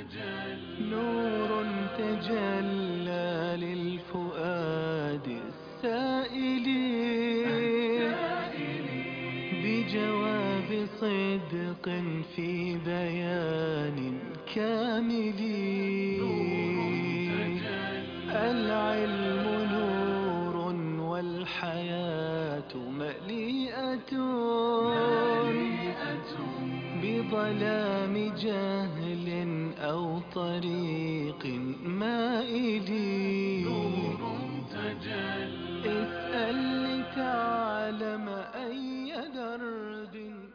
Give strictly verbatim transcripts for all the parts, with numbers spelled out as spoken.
نور تجلى للفؤاد السائل بجواب صدق في بيان كامل. العلم نور والحياة مليئة بظلام جهل أو طريق مائل. اسأل لتعلم أي درب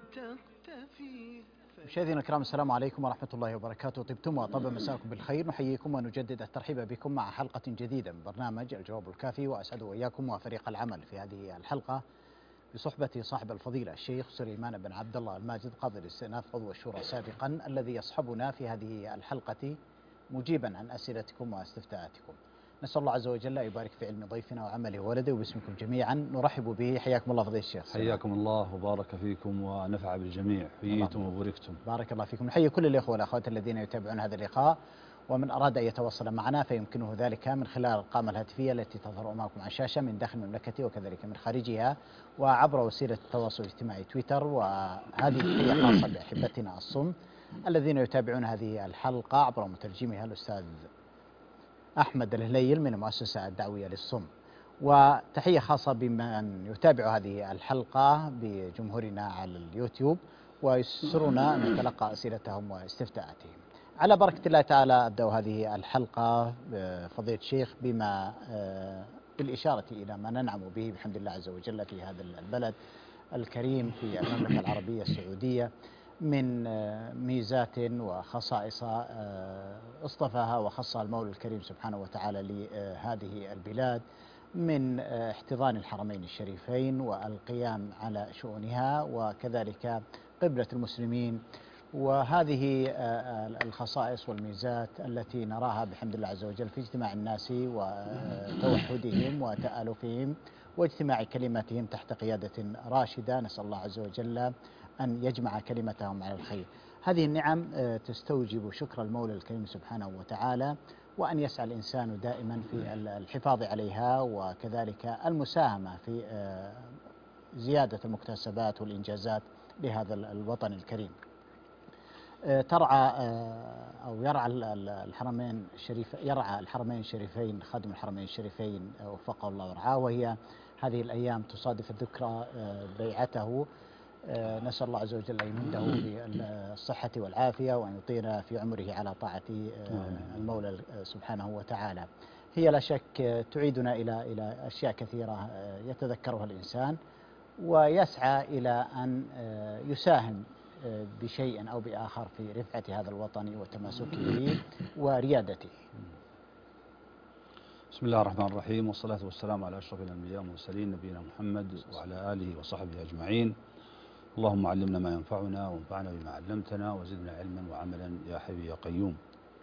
تقتفي. مشاهدينا الكرام، السلام عليكم ورحمة الله وبركاته. طبتم وطاب مساكم بالخير. نحييكم ونجدد الترحيب بكم مع حلقة جديدة من برنامج الجواب الكافي، وأسعد وإياكم وفريق العمل في هذه الحلقة بصحبة صاحب الفضيلة الشيخ سليمان بن عبد الله الماجد قاضي الاستئناف عضو الشورى سابقا، الذي يصحبنا في هذه الحلقة مجيبا عن أسئلتكم واستفتاءاتكم. نسأل الله عز وجل أن يبارك في علم ضيفنا وعمله وولده، وباسمكم جميعا نرحب به. حياكم الله فضيلة الشيخ. حياكم الله وبارك فيكم ونفع بالجميع. حييتم وبركتم. بارك الله فيكم. نحيي كل الإخوة والأخوات الذين يتابعون هذا اللقاء، ومن أراد أن يتواصل معنا فيمكنه ذلك من خلال الأرقام الهاتفية التي تظهر أمامكم على الشاشة من داخل المملكة وكذلك من خارجها، وعبر وسيلة التواصل الاجتماعي تويتر. وهذه تحية خاصة بأحبتنا الصم الذين يتابعون هذه الحلقة عبر مترجمها الأستاذ أحمد الهليل من المؤسسة الدعوية للصم، وتحية خاصة بمن يتابع هذه الحلقة بجمهورنا على اليوتيوب، ويسرنا أن نتلقى أسئلتهم واستفتاءاتهم. على بركة الله تعالى أبدأ هذه الحلقة فضيلة الشيخ بما بالإشارة إلى ما ننعم به بحمد الله عز وجل في هذا البلد الكريم في المملكة العربية السعودية من ميزات وخصائص اصطفاها وخصها المولى الكريم سبحانه وتعالى لهذه البلاد، من احتضان الحرمين الشريفين والقيام على شؤونها وكذلك قبلة المسلمين. وهذه الخصائص والميزات التي نراها بحمد الله عز وجل في اجتماع الناس وتوحدهم وتآلفهم واجتماع كلمتهم تحت قيادة راشدة، نسأل الله عز وجل أن يجمع كلمتهم على الخير. هذه النعم تستوجب شكر المولى الكريم سبحانه وتعالى، وأن يسعى الإنسان دائما في الحفاظ عليها وكذلك المساهمة في زيادة المكتسبات والإنجازات لهذا الوطن الكريم. ترعى أو يرعى الحرمين الشريف يرعى الحرمين الشريفين خادم الحرمين الشريفين وفقه الله ورعاه، وهي هذه الأيام تصادف الذكرى بيعته. نسأل الله عز وجل أن يمده بالصحة والعافية وأن يطيل في عمره على طاعة المولى سبحانه وتعالى. هي لا شك تعيدنا إلى إلى أشياء كثيرة يتذكرها الإنسان ويسعى إلى أن يساهم بشيء أو بآخر في رفعة هذا الوطن وتماسكه به وريادته. بسم الله الرحمن الرحيم، والصلاة والسلام على أشرف الأنبياء والمرسلين نبينا محمد وعلى آله وصحبه أجمعين. اللهم علمنا ما ينفعنا وانفعنا بما علمتنا وزدنا علما وعملا يا حي يا قيوم.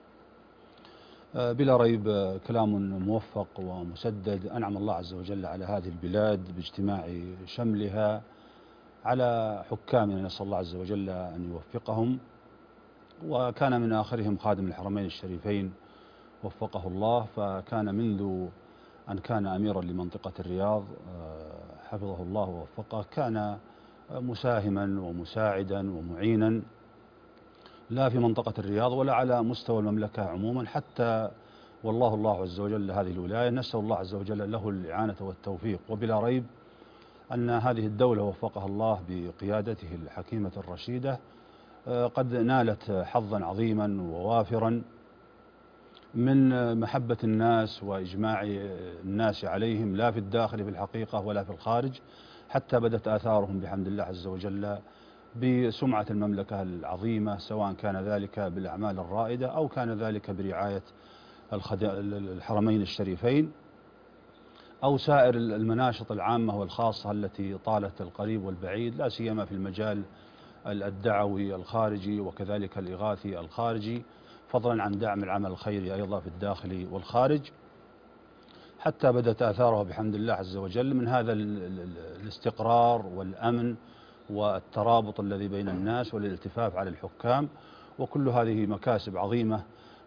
بلا ريب كلام موفق ومسدد. أنعم الله عز وجل على هذه البلاد باجتماع شملها على حكامنا، نسأل الله عز وجل أن يوفقهم، وكان من آخرهم خادم الحرمين الشريفين وفقه الله، فكان منذ أن كان أميرا لمنطقة الرياض حفظه الله ووفقه كان مساهما ومساعدا ومعينا، لا في منطقة الرياض ولا على مستوى المملكة عموما، حتى والله الله عز وجل هذه الولاية نسأل الله عز وجل له الإعانة والتوفيق. وبلا ريب أن هذه الدولة وفقها الله بقيادته الحكيمة الرشيدة قد نالت حظا عظيما ووافرا من محبة الناس وإجماع الناس عليهم، لا في الداخل في الحقيقة ولا في الخارج، حتى بدت آثارهم بحمد الله عز وجل بسمعة المملكة العظيمة، سواء كان ذلك بالأعمال الرائدة أو كان ذلك برعاية الحرمين الشريفين أو سائر المناشط العامة والخاصة التي طالت القريب والبعيد، لا سيما في المجال الدعوي الخارجي وكذلك الإغاثي الخارجي، فضلا عن دعم العمل الخيري أيضا في الداخل والخارج، حتى بدت آثاره بحمد الله عز وجل من هذا الاستقرار والأمن والترابط الذي بين الناس والالتفاف على الحكام. وكل هذه مكاسب عظيمة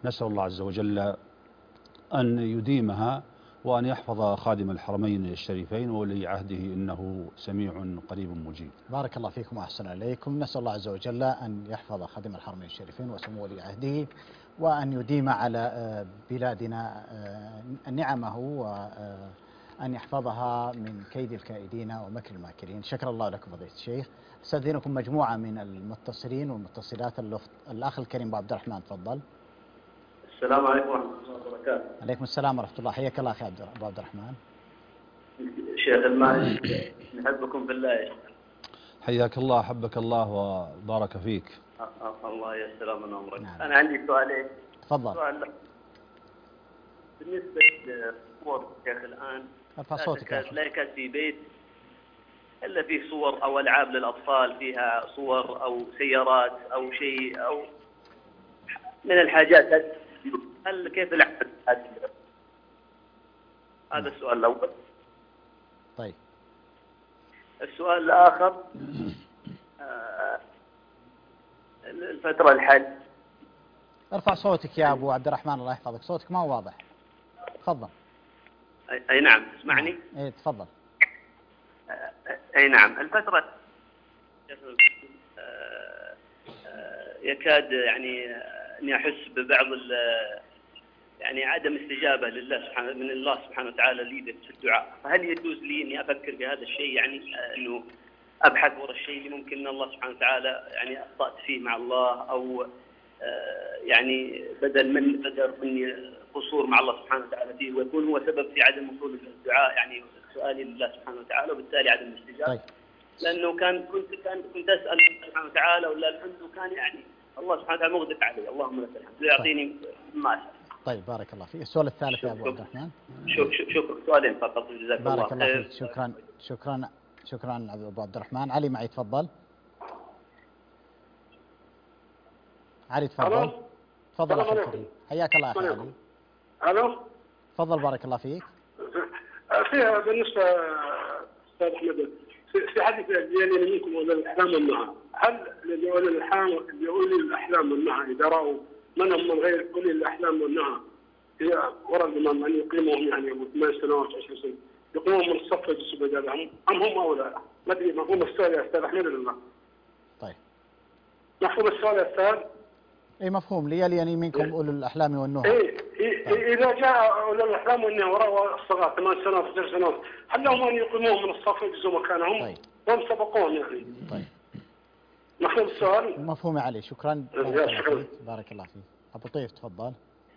نسأل الله عز وجل أن يديمها وأن يحفظ خادم الحرمين الشريفين وولي عهده إنه سميع قريب مجيب. بارك الله فيكم وأحسن إليكم. نسأل الله عز وجل أن يحفظ خادم الحرمين الشريفين وسمو ولي عهده وأن يديم على بلادنا نعمه وأن يحفظها من كيد الكائدين ومكر الماكرين. شكر الله لكم فضيلة الشيخ. استأذنكم مجموعة من المتصلين والمتصلات. الأخ الكريم أبو عبد الرحمن تفضل. السلام عليكم ورحمة الله وبركاته. عليكم السلام ورحمة الله. حياك الله أخي أبو عبد الرحمن. شيخ الماجد نحبكم في الله يا شيخ. حياك الله، أحبك الله وبارك فيك. الله يسلم من عمرك. نعم. أنا عندي سؤالين. تفضل. سؤال بالنسبة لصور الشيخ الآن ارفع صوتك. لا يكاد في بيت إلا فيه صور أو ألعاب للأطفال، فيها صور أو سيارات أو شيء أو من الحاجات. هل كيف العمل هذا؟ هذا السؤال الأول. طيب. السؤال الآخر آه الفترة الحالية. ارفع صوتك يا أبو عبد الرحمن الله يحفظك، صوتك ما هو واضح. تفضل. أي نعم تسمعني؟ اي تفضل. أي نعم. الفترة يكاد يعني أني أحس ببعض يعني عدم استجابة لله سبحانه من الله سبحانه وتعالى لي في الدعاء، فهل يجوز لي إني أفكر بهذا الشيء، يعني إنه أبحث ورا الشيء اللي ممكن أن الله سبحانه وتعالى يعني أخطأت فيه مع الله، أو يعني بدل من بدل مني قصور مع الله سبحانه وتعالى فيه، ويكون هو سبب في عدم وصول الدعاء يعني سؤالي لله سبحانه وتعالى، وبالتالي عدم الاستجابة. طيب. لأنه كان كنت كان كنت أسأل الله سبحانه وتعالى ولا الحمد، وكان يعني الله سبحانه وتعالى مغدق علي، اللهم لك الحمد، ويعطيني ما أسأل. طيب بارك الله فيك. السؤال الثالث يا أبو عبد الرحمن. شكرا. سؤالين فقط جزاك الله بارك الله فيك. شكرا شكرا شكرا أبو عبد الرحمن. علي معي تفضل. علي تفضل. تفضل أخي الكريم. حياك الله أخي علي. الو. تفضل بارك الله فيك. فيها بالنسبه استاذ احمد في حديث اللي منكم اولي الاحلام والنهى، هل الذي اولي الاحلام اللي اولي الاحلام والنهى اذا راوا من هم من غير اولي الاحلام والنهى ورا الامام ان يقيموهم يعني ثمان سنوات عشر سنين يقيموهم من الصف السجود هم ام هم او لا؟ ما ادري مفهوم السؤال يا استاذ احمد ولا لا؟ طيب. مفهوم السؤال يا استاذ؟ اي مفهوم. ليالي يعني منكم اولي الاحلام والنهى. اي اذا جاء اولي الاحلام والنهى وراء الصغار ثمان سنوات عشر سنوات هل لهم ان يقيموهم من الصف يجزوا مكانهم؟ طيب. هم سبقون يعني. طيب. مفهوم السؤال؟ مفهوم يا علي. شكرا. بارك الله فيك. بارك الله فيك. ابو طيف تفضل.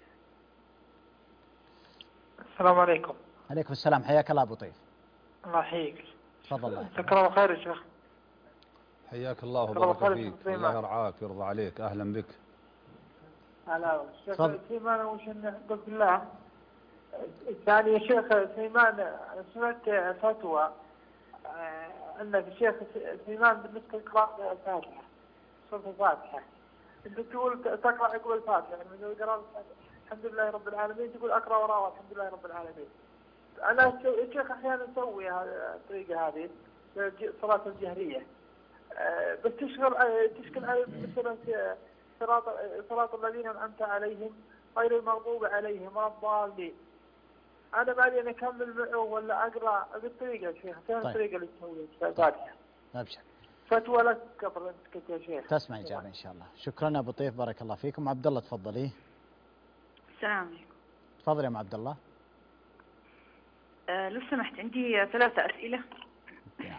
السلام عليكم. عليكم السلام. حياك الله ابو طيف. الله يحييك. تفضل. الله جزاك الله خير يا شيخ. حياك الله وبارك فيك. الله يرعاك ويرضى عليك. اهلا بك. هلا شيخ سليمان وش قلت بالله. الثاني يا شيخ سليمان سمعت فتوى ان الشيخ سليمان بالنسبه لقراءة الفاتحه سورة الفاتحه انت تقول تقرا عقب الفاتحه يعني من القراءة الحمد لله رب العالمين تقول اقرا وراء الحمد لله رب العالمين. انا الشيخ احيانا اسوي الطريقه هذه في الصلاه الجهريه بس تشغل تشكل على مثلا صراط صراط الذين انعمت عليهم غير المغضوب عليهم ولا الضالين. انا بعدين اكمل معه ولا اقرا بالطريقه يا شيخ؟ فين طيب. الطريقه اللي تسويها الفاتحه؟ ابشر. فتوى لك قبل انت يا شيخ. تسمع اجابه ان شاء الله. شكرا ابو طيف بارك الله فيكم. عبد الله تفضلي. السلام عليكم. تفضل يا ام عبد الله. أه لو سمحت عندي ثلاثة أسئلة. نعم.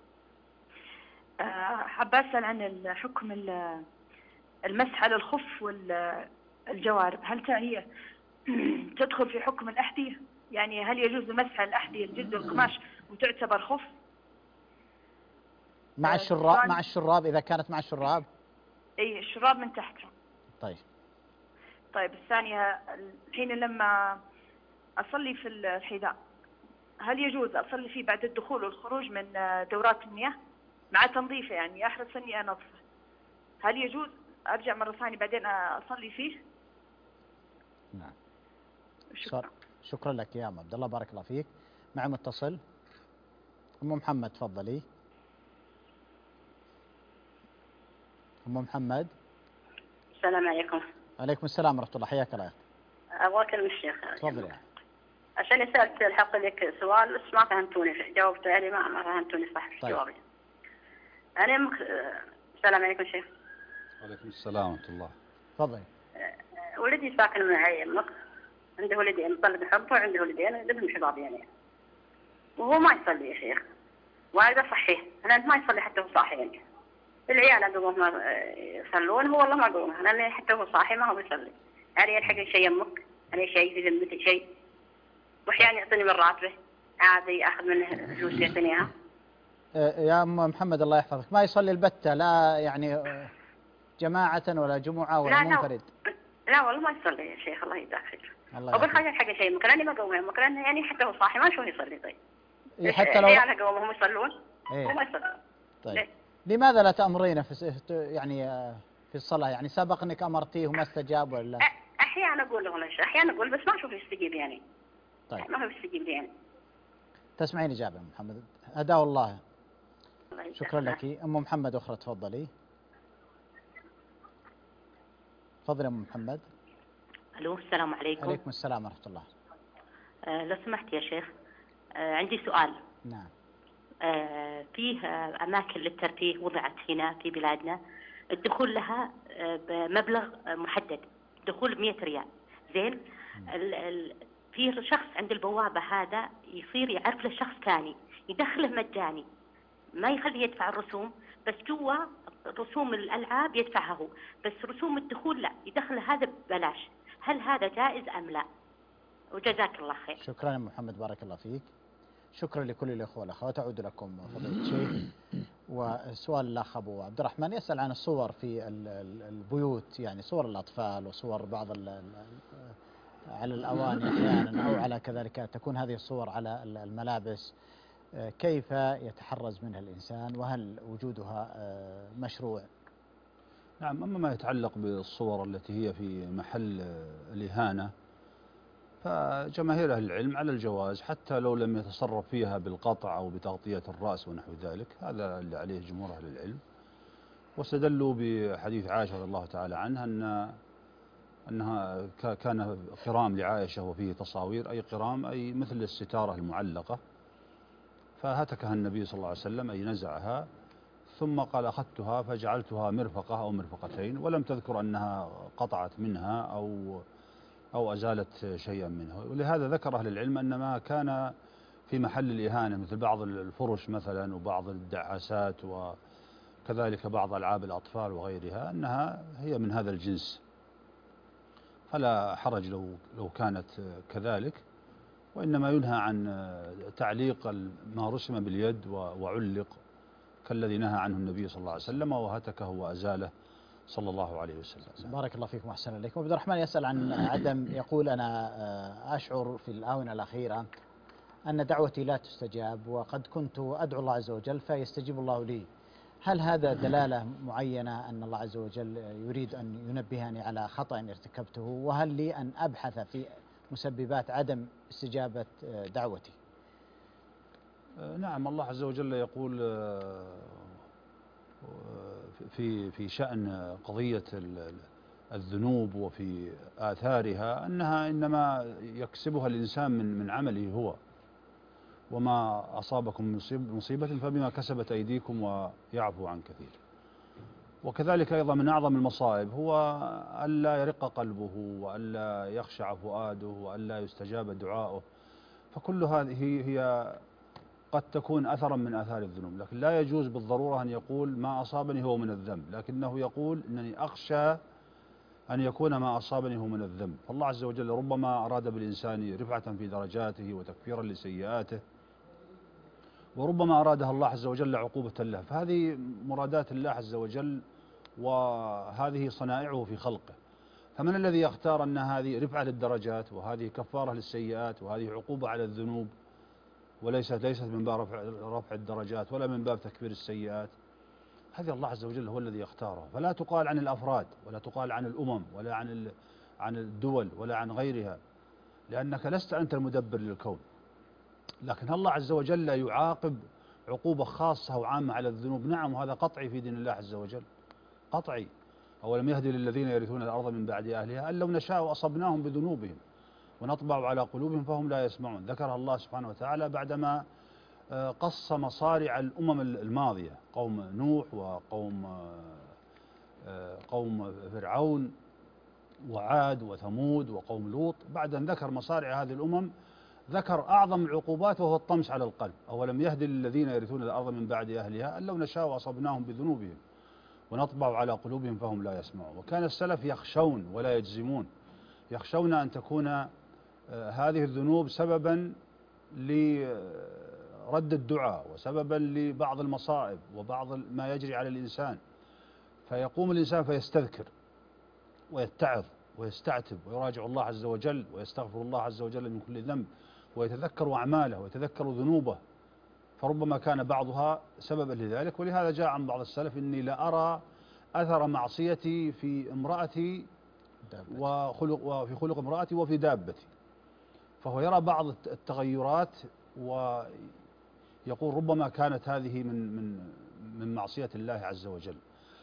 أه حابة أسأل عن حكم المسح على الخف والجوارب، هل هي تدخل في حكم الأحذية؟ يعني هل يجوز المسح على الأحذية الجلد والقماش وتعتبر خف؟ مع الشراب مع الشراب إذا كانت مع الشراب؟ أي الشراب من تحت. طيب. طيب الثانية الحين لما أصلي في الحذاء هل يجوز أصلي فيه بعد الدخول والخروج من دورات المياه مع تنظيفه، يعني أحرص إني أنظفه، هل يجوز أرجع مرة ثانية بعدين أصلي فيه؟ نعم. شكرا. شكرا لك يا أم عبد الله بارك الله فيك. مع متصل أم محمد تفضلي. أم محمد. السلام عليكم. عليكم السلام ورحمة الله، حياك الله. ابغى اكلم الشيخ. تفضل يا عشان سالت الحق لك سؤال بس ما فهمتوني، جاوبت عليه ما ما فهمتوني صح في طيب. جوابي. انا مك... السلام عليكم شيخ. وعليكم السلام ورحمة الله. تفضل. ولدي ساكن معي يمك، عنده ولدين طلب حب وعنده ولدين لهم شباب يعني، وهو ما يصلي يا شيخ، وعايز اصحيه، انا ما يصلي حتى هو صاحي يعني. العيال عندهم ما يصلون، هو والله ما قومه، لان حتى هو صاحي ما هو بيصلي. يعني يلحق شيء يمك، انا شيء في ذمتي شيء، واحيانا يعطيني من راتبه عادي اخذ منه فلوس يعطيني اياها. يا ام محمد الله يحفظك، ما يصلي البتة لا يعني جماعة ولا جمعة ولا لا منفرد؟ لا, لا والله ما يصلي يا شيخ، الله يجزاك خير. الله أول حاجة حاجة شيء ممكن أنا ما قومه ممكن يعني حتى هو صاحي ما شو يصلي. طيب إيه حتى لو عياله قومهم يصلون إيه؟ هو ما يصلي. طيب ليه؟ لماذا لا تأمرين في يعني في الصلاة؟ يعني سبق انك امرتيه وما استجاب ولا؟ احيانا اقول له ليش، احيانا اقول بس ما اشوف يستجيب يعني. طيب ما هو يستجيب لي يعني. تسمعين اجابه ام محمد، هداه الله. الله شكرا لك. ام محمد اخرى تفضلي. تفضلي ام محمد. الو السلام عليكم. عليكم السلام ورحمه الله. آه لو سمحت يا شيخ، آه عندي سؤال. نعم. آه فيه آه اماكن للترفيه وضعت هنا في بلادنا، الدخول لها آه بمبلغ آه محدد، دخول مئة ريال. زين ال ال في شخص عند البوابه هذا يصير يعرف له شخص ثاني يدخله مجاني، ما يخليه يدفع الرسوم، بس جوا رسوم الالعاب يدفعها هو، بس رسوم الدخول لا، يدخله هذا ببلاش. هل هذا جائز ام لا؟ وجزاك الله خير. شكرا يا محمد، بارك الله فيك. شكرا لكل الاخوه والاخوات. اعود لكم فضيله الشيخ. وسؤال الاخ ابو عبد الرحمن يسال عن الصور في البيوت، يعني صور الاطفال وصور بعض على الاواني احيانا او على كذلك تكون هذه الصور على الملابس، كيف يتحرز منها الانسان وهل وجودها مشروع؟ نعم، اما ما يتعلق بالصور التي هي في محل الاهانه فجماهير أهل العلم على الجواز، حتى لو لم يتصرف فيها بالقطع أو بتغطية الرأس ونحو ذلك، هذا اللي عليه جمهور أهل العلم. واستدلوا بحديث عائشة رضي الله تعالى عنها أن أنها كان قرام لعائشة وفيه تصاوير، أي قرام أي مثل الستارة المعلقة، فهتكها النبي صلى الله عليه وسلم أي نزعها، ثم قال أخذتها فجعلتها مرفقة أو مرفقتين، ولم تذكر أنها قطعت منها أو أو أزالت شيئا منه. ولهذا ذكر أهل العلم أن ما كان في محل الإهانة مثل بعض الفرش مثلا وبعض الدعاسات وكذلك بعض ألعاب الأطفال وغيرها أنها هي من هذا الجنس، فلا حرج لو لو كانت كذلك، وإنما ينهى عن تعليق ما رسم باليد وعلق كالذي نهى عنه النبي صلى الله عليه وسلم وهتكه وأزاله صلى الله عليه وسلم. بارك الله فيكم وأحسن إليكم. عبد الرحمن يسأل عن عدم، يقول أنا أشعر في الآونة الأخيرة أن دعوتي لا تستجاب، وقد كنت أدعو الله عز وجل فيستجيب الله لي. هل هذا دلالة معينة أن الله عز وجل يريد أن ينبهني على خطأ ارتكبته؟ وهل لي أن أبحث في مسببات عدم استجابة دعوتي؟ نعم، الله عز وجل يقول في في شأن قضية الذنوب وفي آثارها أنها إنما يكسبها الإنسان من من عمله هو، وما أصابكم مصيبة فبما كسبت أيديكم ويعفو عن كثير. وكذلك أيضا من أعظم المصائب هو ألا يرق قلبه وألا يخشع فؤاده وألا يستجاب دعاؤه، فكل هذه هي قد تكون أثرا من آثار الذنوب. لكن لا يجوز بالضرورة أن يقول ما أصابني هو من الذنب، لكنه يقول أنني أخشى أن يكون ما أصابني هو من الذنب. فالله عز وجل ربما أراد بالإنسان رفعة في درجاته وتكفيرا لسيئاته، وربما أرادها الله عز وجل عقوبة له، فهذه مرادات الله عز وجل وهذه صنائعه في خلقه. فمن الذي يختار أن هذه رفعة للدرجات وهذه كفارة للسيئات وهذه عقوبة على الذنوب وليست ليست من باب رفع, رفع الدرجات ولا من باب تكفير السيئات؟ هذه الله عز وجل هو الذي يختاره. فلا تقال عن الأفراد ولا تقال عن الأمم ولا عن عن الدول ولا عن غيرها، لأنك لست أنت المدبر للكون. لكن الله عز وجل يعاقب عقوبة خاصة وعامة على الذنوب، نعم، وهذا قطعي في دين الله عز وجل، قطعي. أولم يهدي للذين يرثون الأرض من بعد أهلها أن لو نشاء أصبناهم بذنوبهم ونطبع على قلوبهم فهم لا يسمعون. ذكرها الله سبحانه وتعالى بعدما قص مصارع الأمم الماضية، قوم نوح وقوم قوم فرعون وعاد وثمود وقوم لوط. بعد أن ذكر مصارع هذه الأمم ذكر أعظم العقوبات وهو الطمس على القلب. أولم يهدي للذين يرثون الأرض من بعد أهلها أن لو نشاء أصبناهم بذنوبهم ونطبع على قلوبهم فهم لا يسمعون. وكان السلف يخشون ولا يجزمون، يخشون أن تكون هذه الذنوب سببا لرد الدعاء وسببا لبعض المصائب وبعض ما يجري على الإنسان، فيقوم الإنسان فيستذكر ويتعظ ويستعتب ويراجع الله عز وجل ويستغفر الله عز وجل من كل ذنب ويتذكر أعماله ويتذكر ذنوبه، فربما كان بعضها سببا لذلك. ولهذا جاء عن بعض السلف: إني لأرى أثر معصيتي في امرأتي وخلق وفي خلق امرأتي وفي دابتي. فهو يرى بعض التغيرات ويقول ربما كانت هذه من من من معصية الله عز وجل.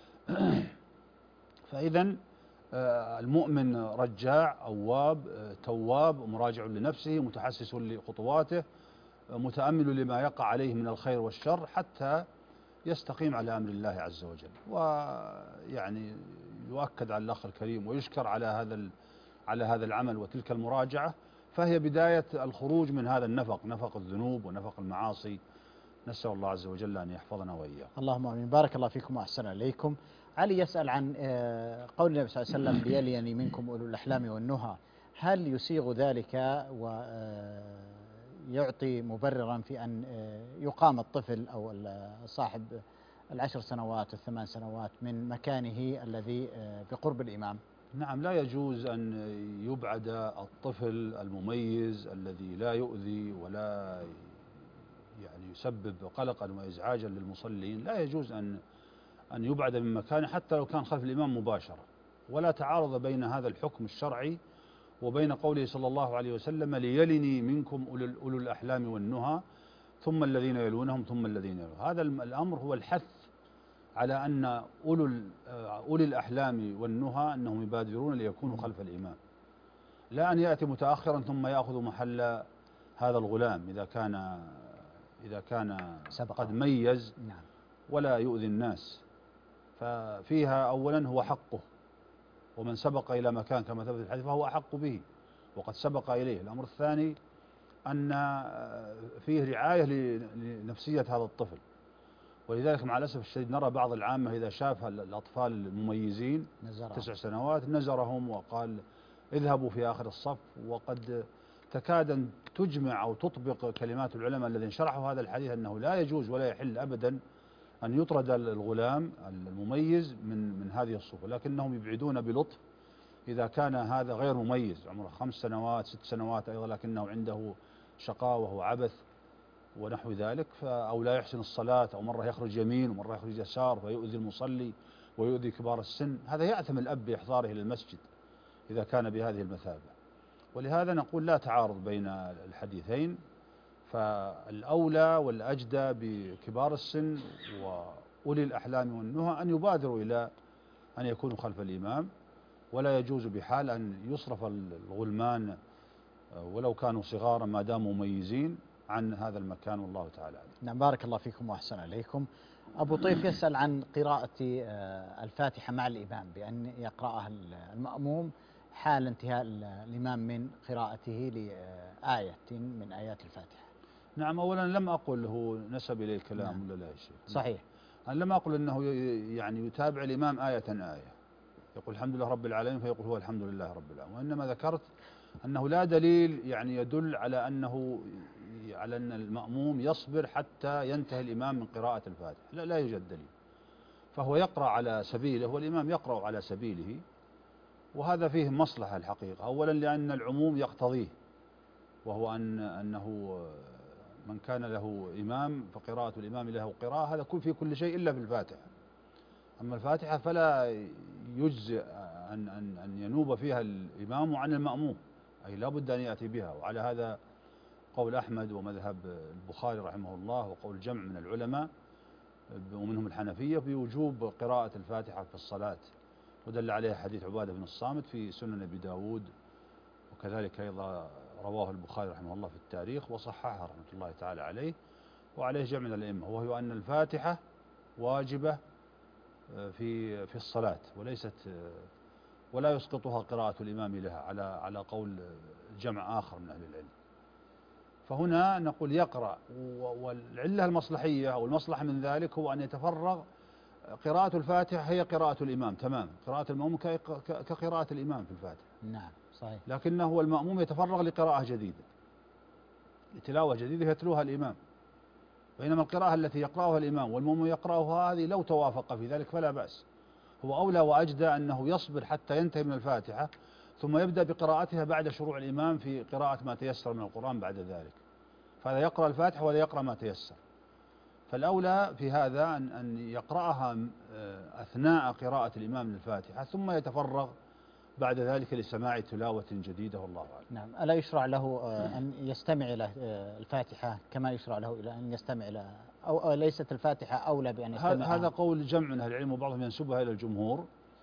فإذا المؤمن رجاع أواب تواب مراجع لنفسه متحسس لخطواته متأمل لما يقع عليه من الخير والشر حتى يستقيم على أمر الله عز وجل. ويعني يؤكد على الأخ الكريم ويشكر على هذا على هذا العمل وتلك المراجعة، فهي بداية الخروج من هذا النفق، نفق الذنوب ونفق المعاصي. نسأل الله عز وجل أن يحفظنا وإياكم. اللهم آمين. بارك الله فيكم وأحسن إليكم. علي يسأل عن قول النبي صلى الله عليه وسلم: ليلين منكم أولو الأحلام والنهى، هل يسيغ ذلك ويعطي مبررا في أن يقام الطفل أو صاحب العشر سنوات والثمان سنوات من مكانه الذي بقرب الإمام؟ نعم، لا يجوز أن يبعد الطفل المميز الذي لا يؤذي ولا يعني يسبب قلقا وإزعاجا للمصلين، لا يجوز أن أن يبعد من مكانه حتى لو كان خلف الإمام مباشرة. ولا تعارض بين هذا الحكم الشرعي وبين قوله صلى الله عليه وسلم: ليلني منكم أولو الأحلام والنهى ثم الذين يلونهم ثم الذين يلونهم. هذا الأمر هو الحث على أن أولو أولي الأحلام والنهى أنهم يبادرون ليكونوا خلف الإمام، لا أن يأتي متأخرا ثم يأخذ محل هذا الغلام إذا كان إذا كان قد ميز ولا يؤذي الناس. ففيها أولا هو حقه، ومن سبق إلى مكان كما ثبت في الحديث فهو أحق به وقد سبق إليه. الأمر الثاني أن فيه رعاية لنفسية هذا الطفل، ولذلك مع الأسف الشديد نرى بعض العامة إذا شاف الأطفال المميزين نزرهم. تسع سنوات نزرهم وقال اذهبوا في آخر الصف، وقد تكاد أن تجمع أو تطبق كلمات العلماء الذين شرحوا هذا الحديث أنه لا يجوز ولا يحل أبدا أن يطرد الغلام المميز من من هذه الصفوف، لكنهم يبعدون بلطف إذا كان هذا غير مميز عمره خمس سنوات ست سنوات أيضا لكنه عنده شقاوة وعبث ونحو ذلك، أو لا يحسن الصلاة أو مرة يخرج يمين ومرة يخرج يسار فيؤذي المصلي ويؤذي كبار السن، هذا يأثم الأب بإحضاره للمسجد إذا كان بهذه المثابة. ولهذا نقول لا تعارض بين الحديثين، فالأولى والأجدى بكبار السن وأولي الأحلام والنهى أن يبادروا إلى أن يكونوا خلف الإمام، ولا يجوز بحال أن يصرف الغلمان ولو كانوا صغارا ما داموا مميزين عن هذا المكان، والله تعالى. نعم، بارك الله فيكم وأحسن إليكم. أبو طيف يسأل عن قراءة الفاتحة مع الإمام بأن يقرأها المأموم حال انتهاء الإمام من قراءته لآية من آيات الفاتحة. نعم، أولا لم أقل هو نسب إليه الكلام نعم. ولا لا شيء صحيح. أنا لم أقل أنه يعني يتابع الإمام آية آية، يقول الحمد لله رب العالمين فيقول هو الحمد لله رب العالمين، وإنما ذكرت أنه لا دليل يعني يدل على أنه على أن المأموم يصبر حتى ينتهي الإمام من قراءة الفاتحة، لا لا يوجد دليل، فهو يقرأ على سبيله والإمام يقرأ على سبيله، وهذا فيه مصلحة الحقيقة. أولا لأن العموم يقتضيه، وهو أن أنه من كان له إمام فقراءة الإمام له قراءة، هذا كل في كل شيء إلا في الفاتحة. أما الفاتحة فلا يجزئ أن أن أن ينوب فيها الإمام عن المأموم، أي لا بد أن يأتي بها. وعلى هذا قول أحمد ومذهب البخاري رحمه الله وقول جمع من العلماء ومنهم الحنفية بوجوب قراءة الفاتحة في الصلاة، ودل عليه حديث عبادة بن الصامت في سنن أبي داود، وكذلك أيضا رواه البخاري رحمه الله في التاريخ وصححه رحمة الله تعالى عليه، وعليه جمع من الأئمة، وهو أن الفاتحة واجبة في في الصلاة وليست ولا يسقطها قراءة الإمام لها على على قول جمع آخر من أهل العلم. فهنا نقول يقرأ، والعلة المصلحية أو المصلحة من ذلك هو أن يتفرغ. قراءة الفاتحة هي قراءة الإمام تمام، قراءة المأموم كقراءة الإمام في الفاتحة. نعم صحيح. لكنه المأموم يتفرغ لقراءة جديدة، لتلاوة جديدة يتلوها الإمام، بينما القراءة التي يقرأها الإمام والمأموم يقرأها هذه لو توافق في ذلك فلا بأس. هو أولى وأجدى أنه يصبر حتى ينتهي من الفاتحة ثم يبدأ بقراءتها بعد شروع الإمام في قراءة ما تيسر من القرآن بعد ذلك، فهذا يقرأ الفاتحة ولا يقرأ ما تيسر. فالأولى في هذا أن أن يقرأها أثناء قراءة الإمام للفاتحة ثم يتفرغ بعد ذلك لسماع تلاوة جديدة والله أعلم. نعم. ألا يشرع له أن يستمع إلى الفاتحة كما يشرع له إلى أن يستمع إلى أو ليست الفاتحة أولى بأن يستمع؟ هذا قول جمع من أهل العلم وبعضهم ينسبها إلى الجمهور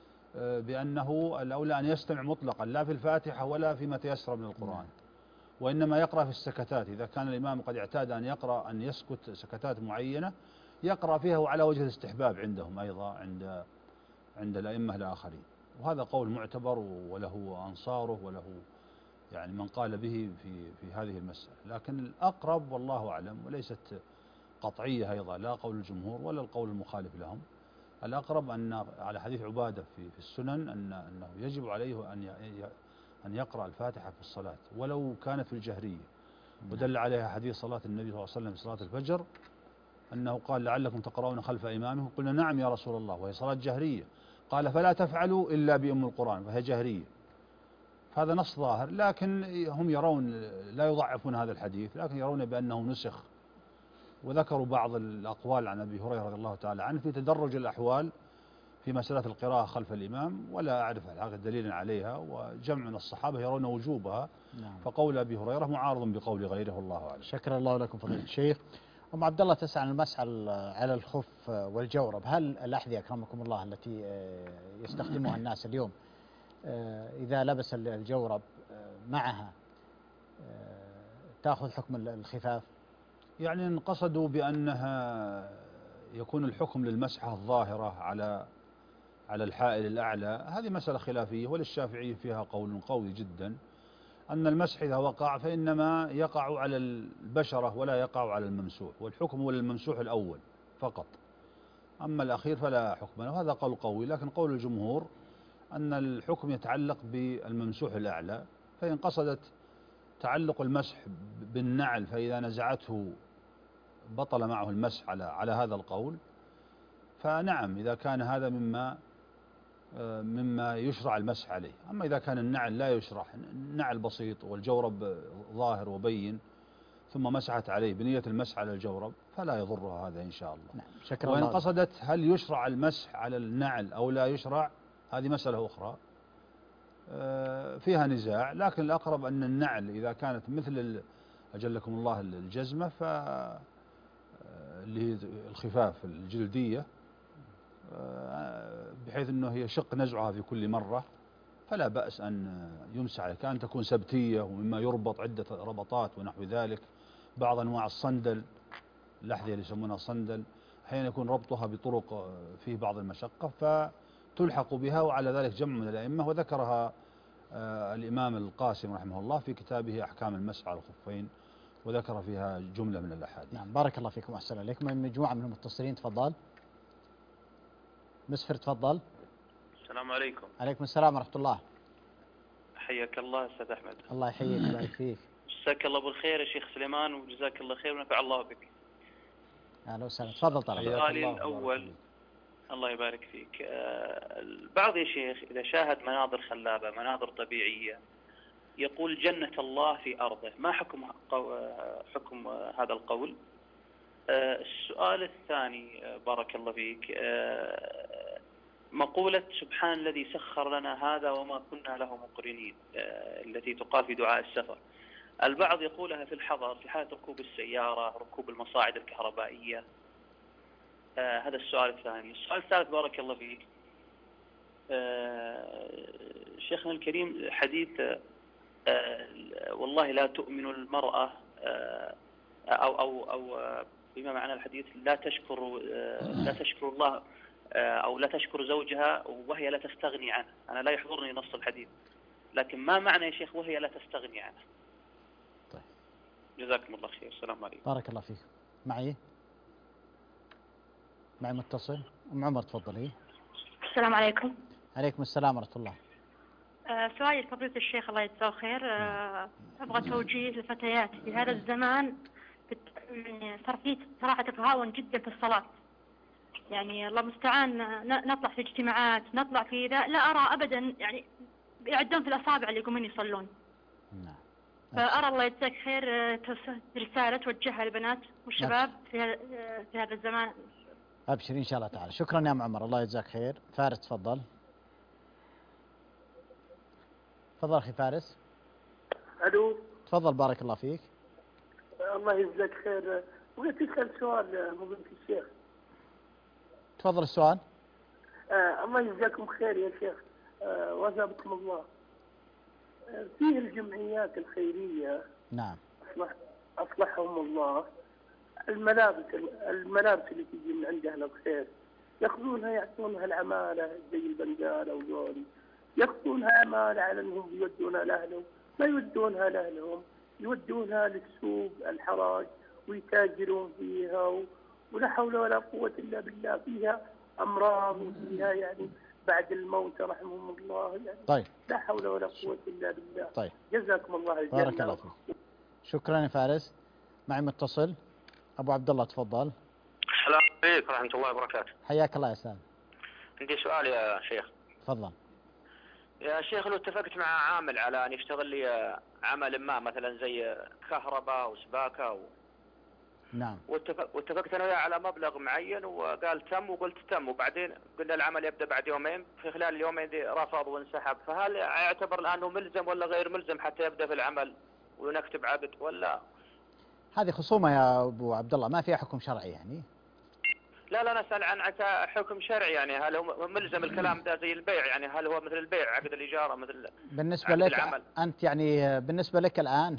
بأنه الأولى أن يستمع مطلقا لا في الفاتحة ولا فيما تيسر من القرآن، وإنما يقرأ في السكتات. إذا كان الإمام قد اعتاد أن يقرأ أن يسكت سكتات معينة يقرأ فيها وعلى وجه الاستحباب عندهم أيضا عند عند الأئمة الآخرين، وهذا قول معتبر وله أنصاره وله يعني من قال به في في هذه المسألة. لكن الأقرب والله أعلم، وليست قطعية أيضا لا قول الجمهور ولا القول المخالف لهم، الأقرب أن على حديث عبادة في في السنن أن أنه يجب عليه أن أن يقرأ الفاتحة في الصلاة ولو كانت في الجهرية. ودل عليها حديث صلاة النبي صلى الله عليه وسلم في صلاة الفجر أنه قال لعلكم تقرؤون خلف إمامه، قلنا نعم يا رسول الله وهي صلاة جهرية، قال فلا تفعلوا إلا بأم القرآن فهي جهرية. فهذا نص ظاهر، لكن هم يرون لا يضعفون هذا الحديث، لكن يرون بأنه نسخ، وذكروا بعض الأقوال عن أبي هريرة رضي الله تعالى عنه في تدرج الأحوال في مسألة القراءة خلف الإمام، ولا أعرف الحقيقة دليلا عليها، وجمع من الصحابة يرون وجوبها. نعم. فقول أبي هريرة معارض بقول غيره والله أعلم. شكر الله لكم فضيلة الشيخ. أم عبد الله تسأل عن المسح على الخف والجورب، هل الأحذية أكرمكم الله التي يستخدمها الناس اليوم إذا لبس الجورب معها تأخذ حكم الخفاف؟ يعني إن قصدوا بأنها يكون الحكم للمسحة الظاهرة على على الحائل الأعلى، هذه مسألة خلافية، وللشافعي فيها قول قوي جدا أن المسح إذا وقع فإنما يقع على البشرة ولا يقع على الممسوح، والحكم هو للممسوح الأول فقط، أما الأخير فلا حكم له. هذا قول قوي، لكن قول الجمهور أن الحكم يتعلق بالممسوح الأعلى، فإن قصدت تعلق المسح بالنعل فإذا نزعته بطل معه المسح على على هذا القول، فنعم إذا كان هذا مما مما يشرع المسح عليه. أما إذا كان النعل لا يشرع، النعل بسيط والجورب ظاهر وبين ثم مسحت عليه بنية المسح على الجورب فلا يضرها هذا إن شاء الله. نعم. شكرا. وإن قصدت هل يشرع المسح على النعل أو لا يشرع، هذه مسألة أخرى فيها نزاع، لكن الأقرب أن النعل إذا كانت مثل أجلكم الله الجزمة ف اللي هي الخفاف الجلدية بحيث أنه هي شق نزعها في كل مرة فلا بأس أن يمسح عليه، كان تكون سبتية ومما يربط عدة ربطات ونحو ذلك. بعض أنواع الصندل الأحذية اللي يسمونها صندل أحيانا يكون ربطها بطرق فيه بعض المشقة فتلحق بها، وعلى ذلك جمع من الأئمة، وذكرها الإمام القاسم رحمه الله في كتابه أحكام المسح على الخفين وذكر فيها جملة من الأحاديث. نعم. بارك الله فيكم وأحسن إليكم. مجموعة من المتصلين، تفضل. مسفر تفضل. السلام عليكم. عليكم السلام ورحمة الله. حياك الله أستاذ أحمد. الله يحييك ويبارك فيك. جزاك الله بالخير يا شيخ سليمان، وجزاك الله خير ونفع الله بك. أهلا وسهلا. تفضل طبعا. سؤالي الأول الله يبارك فيك، البعض يا شيخ إذا شاهد مناظر خلابة مناظر طبيعية يقول جنة الله في أرضه، ما حكم حكم هذا القول؟ السؤال الثاني بارك الله فيك، مقولة سبحان الذي سخر لنا هذا وما كنا له مقرنين التي تقال في دعاء السفر، البعض يقولها في الحضر في حالة ركوب السيارة، ركوب المصاعد الكهربائية. هذا السؤال الثاني. السؤال الثالث بارك الله فيك، شيخنا الكريم حديث والله لا تؤمن المرأة أو أو أو بما معنى الحديث لا تشكر لا تشكر الله أو لا تشكر زوجها وهي لا تستغني عنه. أنا لا يحضرني نص الحديث، لكن ما معنى يا شيخ وهي لا تستغني عنه؟ طيب جزاكم الله خير. السلام عليكم. بارك الله فيك. معي معي متصل. أم عمر تفضلي. السلام عليكم. عليكم السلام ورحمة الله. آه سؤالي لفضيلة الشيخ الله يجزاه خير. آه أبغى توجيه للفتيات في هذا الزمان، صار في صراحة تهاون جدا في الصلاة. يعني الله المستعان نطلع في اجتماعات، نطلع في ذا، لا أرى أبدا يعني يعدون في الأصابع اللي يقومون يصلون. نعم. فأرى الله يجزاك خير رسالة توجهها للبنات والشباب في في هذا الزمان. أبشر إن شاء الله تعالى. شكرا يا أم عمر، الله يجزاك خير. فارس تفضل. تفضل أخي فارس. ألو. تفضل بارك الله فيك. الله يجزاك خير. بغيت أسأل سؤال فضيلة الشيخ. تفضل السؤال. آه الله يجزاكم خير يا شيخ. آه وثابكم الله. آه فيه الجمعيات الخيرية. نعم. أصلح أصلحهم الله. الملابس الملابس اللي تجي من عند أهل الخير يأخذونها يعطونها العمالة زي البندالة وذولي، يأخذونها عمالة على أنهم يودونها لأهلهم، ما يودونها لأهلهم، يودونها للسوق الحراج ويتاجرون فيها و... ولا حول ولا قوة إلا بالله. فيها أمراض وفيها يعني بعد الموت رحمهم الله يعني. طيب. لا حول ولا قوة إلا بالله. طيب. جزاكم الله الجنة. بارك الله فيك. شكرا يا فارس. معي متصل. أبو عبد الله تفضل. السلام عليكم ورحمة الله وبركاته. حياك الله يا سلام. عندي سؤال يا شيخ. تفضل. يا شيخ لو اتفقت مع عامل على أن يشتغل لي عمل ما مثلا زي كهرباء وسباكة و... نعم. واتفق... واتفقت أنا وياه على مبلغ معين وقال تم وقلت تم، وبعدين قلنا العمل يبدأ بعد يومين، في خلال اليومين دي رفض وانسحب، فهل يعتبر الآن ملزم ولا غير ملزم حتى يبدأ في العمل ونكتب عقد ولا؟ هذه خصومة يا أبو عبد الله، ما فيها حكم شرعي يعني. لا لا نسأل عن حكم شرعي، يعني هل هو ملزم الكلام ده زي البيع، يعني هل هو مثل البيع عقد الإجارة مثل بالنسبة لك العمل. أنت يعني بالنسبة لك الآن؟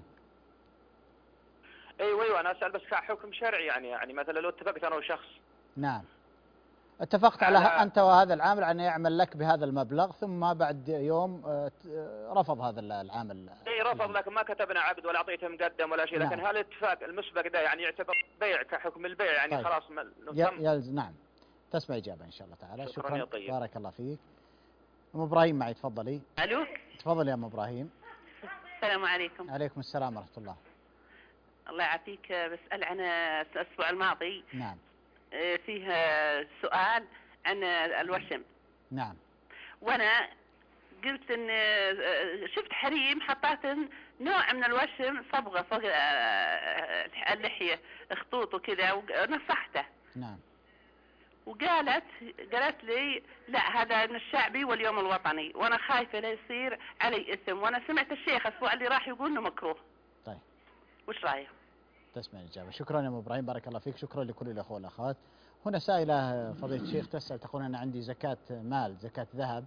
ايوه ايوه انا اسال بس كحكم شرعي، يعني يعني مثلا لو اتفقت انا وشخص. نعم. اتفقت على, على انت وهذا العامل ان يعمل لك بهذا المبلغ، ثم بعد يوم رفض هذا العامل. اي رفض، لكن ما كتبنا عقد ولا اعطيته مقدم ولا شيء. نعم. لكن هل الاتفاق المسبق ده يعني يعتبر بيع كحكم البيع يعني؟ طيب. خلاص يلزم. نعم. تسمع اجابه ان شاء الله تعالى. شكرا, شكرا. طيب. بارك الله فيك. ام ابراهيم معي تفضلي. الو. تفضلي يا ام ابراهيم. السلام عليكم. عليكم السلام ورحمه الله. الله يعافيك. بسأل عن الأسبوع الماضي. نعم. فيه سؤال عن الوشم. نعم. وأنا قلت إن شفت حريم حطيت نوع من الوشم صبغة فوق اللحية خطوط وكذا ونصحته. نعم. وقالت قالت لي لا هذا من الشعبي واليوم الوطني، وأنا خايفة لا يصير علي إثم، وأنا سمعت الشيخ الأسبوع اللي راح يقول إنه مكروه. طيب. وش رأيه؟ تسمع الإجابة. شكرا يا أم إبراهيم بارك الله فيك. شكرا لكل الأخوة والأخوات. هنا سائلة فضيلة الشيخ تسأل تقول أنا عندي زكاة مال زكاة ذهب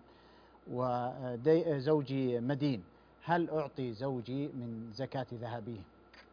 وزوجي مدين، هل أعطي زوجي من زكاة ذهبه؟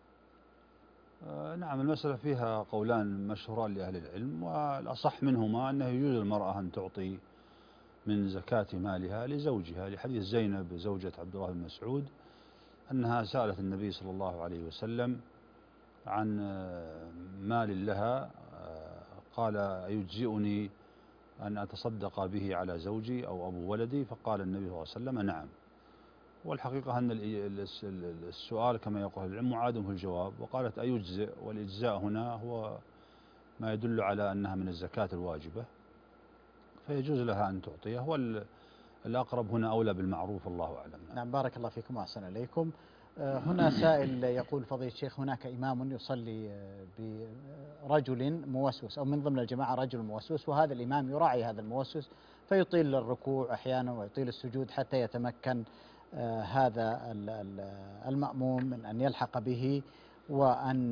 آه نعم المسألة فيها قولان مشهوران لأهل العلم، والأصح منهما أنه يجوز المرأة أن تعطي من زكاة مالها لزوجها، لحديث زينب زوجة عبد الله بن مسعود أنها سألت النبي صلى الله عليه وسلم عن مال لها، قال أيجزئني أن أتصدق به على زوجي أو أبو ولدي؟ فقال النبي صلى الله عليه وسلم نعم. والحقيقة أن السؤال كما يقول العلم معاد في الجواب، وقالت أيجزئ، والإجزاء هنا هو ما يدل على أنها من الزكاة الواجبة، فيجوز لها أن تعطيه، والأقرب هنا أولى بالمعروف الله أعلم. نعم بارك الله فيكم وأحسن إليكم. هنا سائل يقول فضيلة الشيخ هناك إمام يصلي برجل موسوس أو من ضمن الجماعة رجل موسوس، وهذا الإمام يراعي هذا الموسوس فيطيل الركوع أحيانا ويطيل السجود حتى يتمكن هذا المأموم من أن يلحق به وأن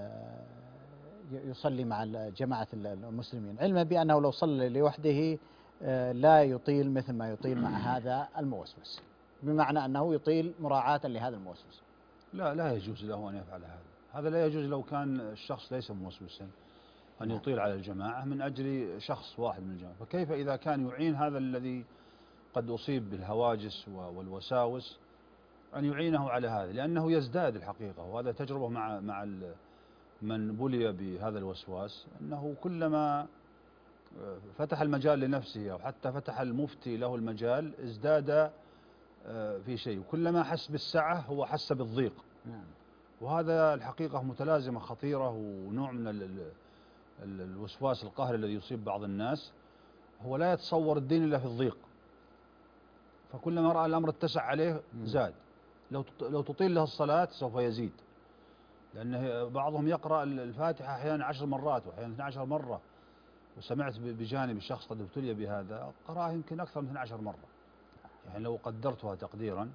يصلي مع جماعة المسلمين، علما بأنه لو صلى لوحده لا يطيل مثل ما يطيل مع هذا الموسوس، بمعنى أنه يطيل مراعاة لهذا الموسوس. لا لا يجوز له أن يفعل هذا. هذا لا يجوز لو كان الشخص ليس موسوسا أن يطيل على الجماعة من أجل شخص واحد من الجماعة. فكيف إذا كان يعين هذا الذي قد أصيب بالهواجس والوساوس أن يعينه على هذا، لأنه يزداد الحقيقة. وهذا تجربة مع مع من بلي بهذا الوسواس، أنه كلما فتح المجال لنفسه أو حتى فتح المفتي له المجال ازداد في شيء، وكلما حس بالسعة هو حس بالضيق. وهذا الحقيقة متلازمة خطيرة، ونوع من ال ال ال الوسواس القهري الذي يصيب بعض الناس. هو لا يتصور الدين إلا في الضيق، فكلما رأى الأمر اتسع عليه زاد. لو لو تطيل له الصلاة سوف يزيد، لأن بعضهم يقرأ الفاتحة أحيانا عشر مرات وأحيانا اثنتي عشرة مرة. وسمعت بجانب الشخص قد ابتلي بهذا قرأه يمكن أكثر من اثنتي عشرة مرة، يعني لو قدرتها تقديرا.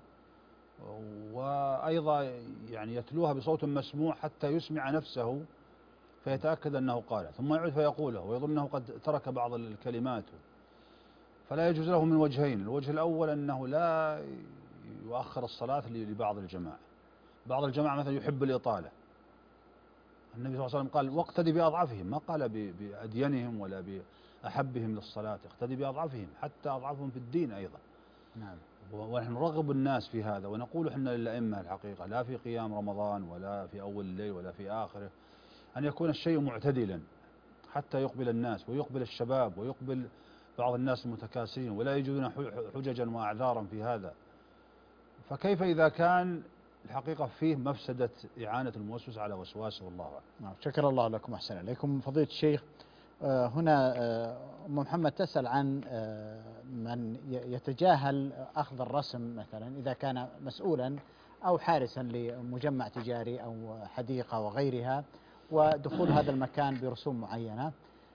وأيضا يعني يتلوها بصوت مسموع حتى يسمع نفسه فيتأكد أنه قال، ثم يعود فيقوله ويظن أنه قد ترك بعض الكلمات. فلا يجوز له من وجهين. الوجه الأول أنه لا يؤخر الصلاة لبعض الجماعة. بعض الجماعة مثلا يحب الإطالة. النبي صلى الله عليه وسلم قال واقتدي بأضعفهم، ما قال بأدينهم ولا بأحبهم للصلاة، اقتدي بأضعفهم حتى أضعفهم في الدين أيضا. نعم. ونحن نرغب الناس في هذا، ونقول احنا للأئمة الحقيقة لا في قيام رمضان ولا في أول الليل ولا في آخره أن يكون الشيء معتدلا حتى يقبل الناس ويقبل الشباب ويقبل بعض الناس المتكاسلين، ولا يجدون حججا وأعذارا في هذا. فكيف إذا كان الحقيقة فيه مفسدة إعانة الموسوس على وسواسه؟ والله أعلم. شكر الله لكم وأحسن إليكم. فضيلة الشيخ، هنا أم محمد تسأل عن من يتجاهل أخذ الرسم مثلا إذا كان مسؤولا أو حارسا لمجمع تجاري أو حديقة وغيرها، ودخول هذا المكان برسوم معينة،